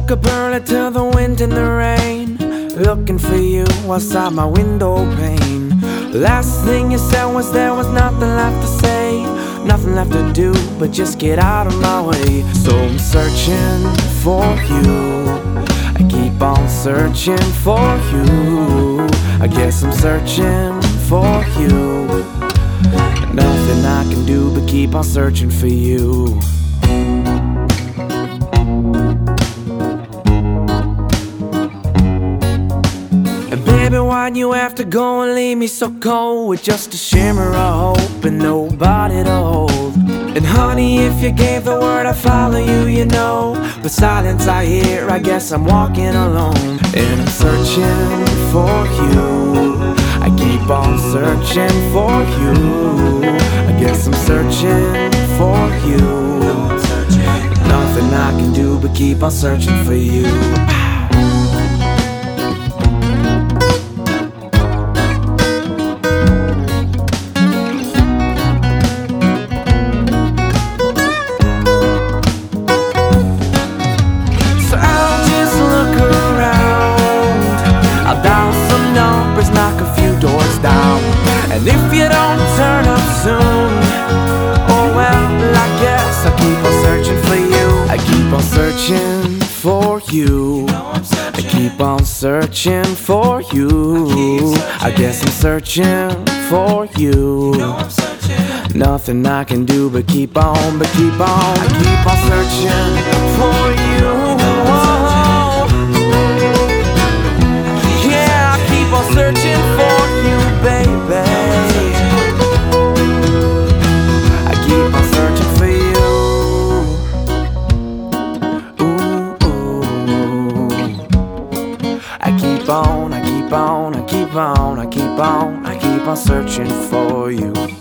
woke up early to the wind and the rain, looking for you outside my window pane. Last thing you said was there was nothing left to say, nothing left to do but just get out of my way. So I'm searching for you, I keep on searching for you. I guess I'm searching for you. Nothing I can do but keep on searching for you. And baby, why'd you have to go and leave me so cold, with just a shimmer of hope and nobody to hold? And honey, if you gave the word I'd follow you, you know. But silence I hear, I guess I'm walking alone. And I'm searching for you, I keep on searching for you. I guess I'm searching for you. Nothing I can do but keep on searching for you. Knock a few doors down, and if you don't turn up soon, oh well, I guess I'll keep on searching for you. I keep on searching for you, I keep on searching for you. I guess I'm searching for you. Nothing I can do but keep on, I keep on searching for you. Searching for you, baby. I keep on searching for you. Ooh, ooh. I keep on searching for you.